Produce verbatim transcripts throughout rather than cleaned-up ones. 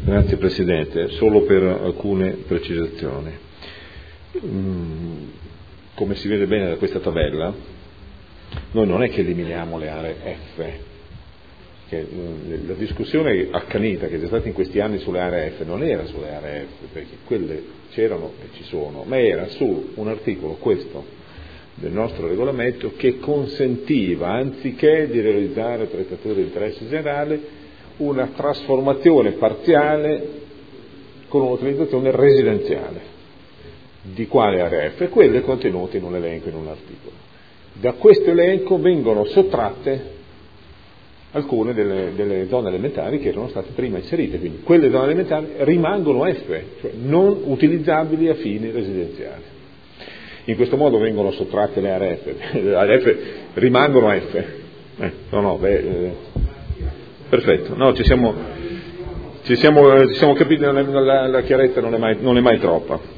Grazie Presidente, solo per alcune precisazioni. Come si vede bene da questa tabella, noi non è che eliminiamo le aree F, che la discussione accanita che c'è stata in questi anni sulle aree F non era sulle aree F, perché quelle c'erano e ci sono, ma era su un articolo, questo, del nostro regolamento, che consentiva, anziché di realizzare prestazioni di interesse generale, una trasformazione parziale con un'utilizzazione residenziale. Di quale area F? Quelle contenute in un elenco, in un articolo. Da questo elenco vengono sottratte alcune delle, delle zone elementari che erano state prima inserite, quindi quelle zone elementari rimangono F, cioè non utilizzabili a fini residenziali. In questo modo vengono sottratte le aree F, le aree F rimangono F. Eh, no, no, beh, eh, perfetto, no, ci siamo, ci siamo, ci siamo capiti, la, la, la chiarezza non è mai, non è mai troppa.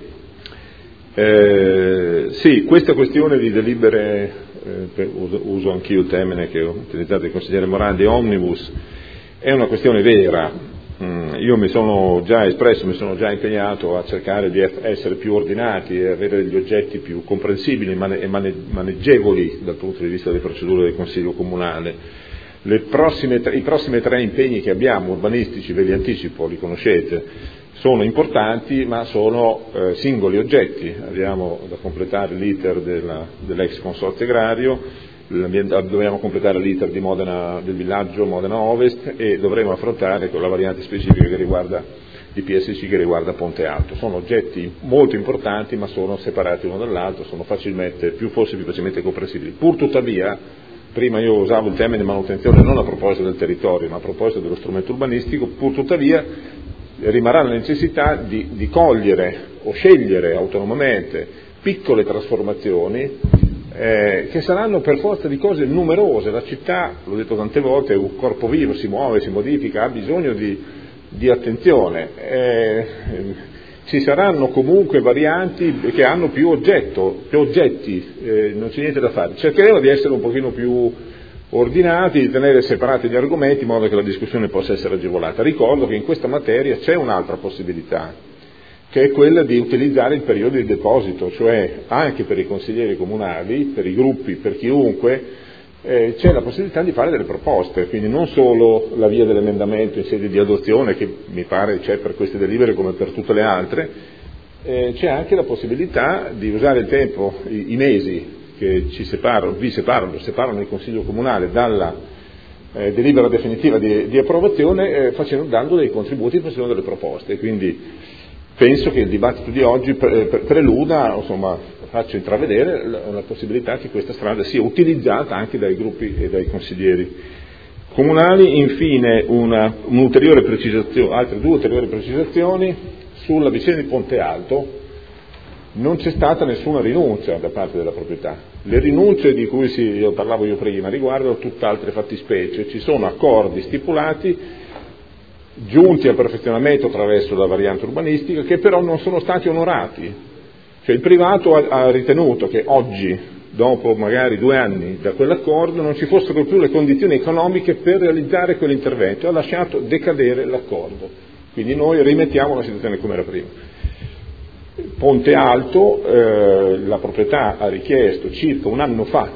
Eh, sì, questa questione di delibere, eh, per, uso, uso anch'io il termine che ho utilizzato il consigliere Morandi, omnibus, è una questione vera. Mm, io mi sono già espresso, mi sono già impegnato a cercare di essere più ordinati e avere degli oggetti più comprensibili e maneggevoli dal punto di vista delle procedure del Consiglio Comunale. Le prossime, I prossimi tre impegni che abbiamo, urbanistici, ve li anticipo, li conoscete, sono importanti ma sono eh, singoli oggetti. Abbiamo da completare l'iter della, dell'ex consorzio agrario, dobbiamo completare l'iter di Modena, del villaggio Modena Ovest, e dovremo affrontare con la variante specifica che riguarda di P S C, che riguarda Ponte Alto. Sono oggetti molto importanti ma sono separati uno dall'altro, sono facilmente, più forse più facilmente comprensibili. Pur tuttavia, prima io usavo il termine manutenzione non a proposito del territorio ma a proposito dello strumento urbanistico, pur tuttavia rimarrà la necessità di, di cogliere o scegliere autonomamente piccole trasformazioni eh, che saranno per forza di cose numerose. La città, l'ho detto tante volte, è un corpo vivo, si muove, si modifica, ha bisogno di, di attenzione. Eh, ci saranno comunque varianti che hanno più oggetto, più oggetti, eh, non c'è niente da fare. Cercheremo di essere un pochino più ordinati, di tenere separati gli argomenti in modo che la discussione possa essere agevolata. Ricordo che in questa materia c'è un'altra possibilità, che è quella di utilizzare il periodo di deposito, cioè anche per i consiglieri comunali, per i gruppi, per chiunque, eh, c'è la possibilità di fare delle proposte, quindi non solo la via dell'emendamento in sede di adozione, che mi pare c'è per queste delibere come per tutte le altre, eh, c'è anche la possibilità di usare il tempo, i, i mesi che ci separano, vi separano, separano il Consiglio Comunale dalla eh, delibera definitiva di, di approvazione, eh, facendo, dando dei contributi, facendo delle proposte. Quindi penso che il dibattito di oggi pre, pre, preluda, insomma, faccia intravedere la, la possibilità che questa strada sia utilizzata anche dai gruppi e dai consiglieri comunali. Infine una, un'ulteriore precisazione, altre due ulteriori precisazioni sulla vicenda di Ponte Alto. Non c'è stata nessuna rinuncia da parte della proprietà. Le rinunce di cui si, io parlavo io prima riguardano tutt'altre fattispecie. Ci sono accordi stipulati, giunti al perfezionamento attraverso la variante urbanistica, che però non sono stati onorati. Cioè il privato ha, ha ritenuto che oggi, dopo magari due anni da quell'accordo, non ci fossero più le condizioni economiche per realizzare quell'intervento e ha lasciato decadere l'accordo. Quindi noi rimettiamo la situazione come era prima. Ponte Alto, eh, la proprietà ha richiesto circa un anno fa,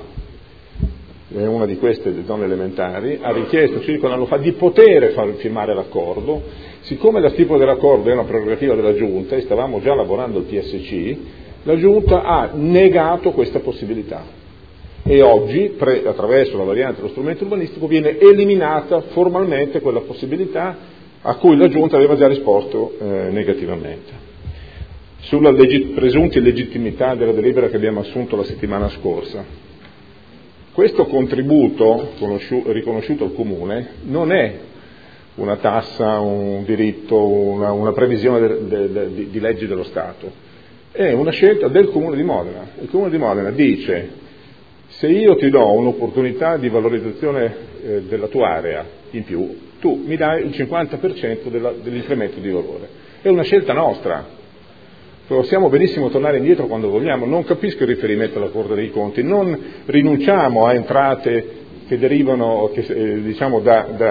è una di queste zone elementari, ha richiesto circa un anno fa di poter far firmare l'accordo. Siccome la stipula dell'accordo è una prerogativa della Giunta e stavamo già lavorando al P S C, la Giunta ha negato questa possibilità e oggi, pre, attraverso la variante dello strumento urbanistico, viene eliminata formalmente quella possibilità a cui la Giunta aveva già risposto eh, negativamente. Sulla legit- presunta illegittimità della delibera che abbiamo assunto la settimana scorsa. Questo contributo conosciu- riconosciuto al Comune non è una tassa, un diritto, una, una previsione de- de- de- di, di leggi dello Stato, è una scelta del Comune di Modena. Il Comune di Modena dice: se io ti do un'opportunità di valorizzazione eh, della tua area in più, tu mi dai il cinquanta per cento della, dell'incremento di valore. È una scelta nostra. Possiamo benissimo tornare indietro quando vogliamo, non capisco il riferimento alla Corte dei Conti, non rinunciamo a entrate che derivano che, eh, diciamo da, da,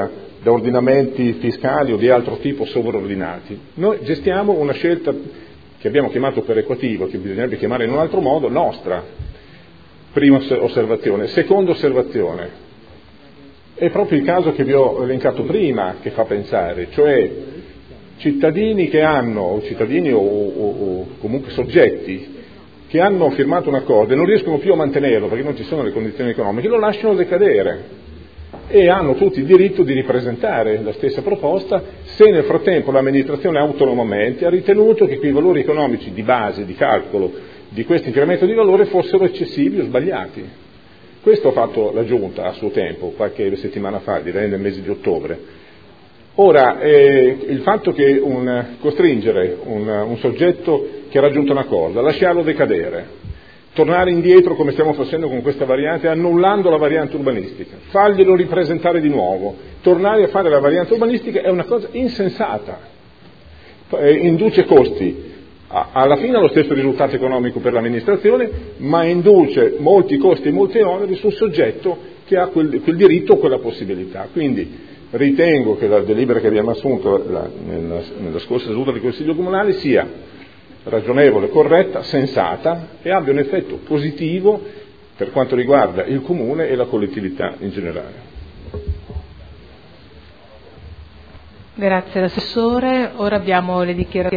da ordinamenti fiscali o di altro tipo sovraordinati. Noi gestiamo una scelta che abbiamo chiamato perequativa, che bisognerebbe chiamare in un altro modo, nostra. Prima osservazione. Seconda osservazione. È proprio il caso che vi ho elencato prima che fa pensare, cioè cittadini che hanno, o cittadini o, o, o comunque soggetti che hanno firmato un accordo e non riescono più a mantenerlo perché non ci sono le condizioni economiche, lo lasciano decadere e hanno tutti il diritto di ripresentare la stessa proposta se nel frattempo l'amministrazione autonomamente ha ritenuto che quei valori economici di base, di calcolo di questo incremento di valore fossero eccessivi o sbagliati. Questo ha fatto la Giunta a suo tempo, qualche settimana fa, direi nel mese di ottobre. Ora, eh, il fatto che un, costringere un, un soggetto che ha raggiunto un accordo a lasciarlo decadere, tornare indietro come stiamo facendo con questa variante, annullando la variante urbanistica, farglielo ripresentare di nuovo, tornare a fare la variante urbanistica è una cosa insensata, eh, induce costi, a, alla fine ha lo stesso risultato economico per l'amministrazione, ma induce molti costi e molti oneri sul soggetto che ha quel, quel diritto o quella possibilità. Quindi ritengo che la delibera che abbiamo assunto la, nella, nella scorsa seduta del Consiglio Comunale sia ragionevole, corretta, sensata e abbia un effetto positivo per quanto riguarda il Comune e la collettività in generale. Grazie all'assessore. Ora abbiamo le dichiarazioni.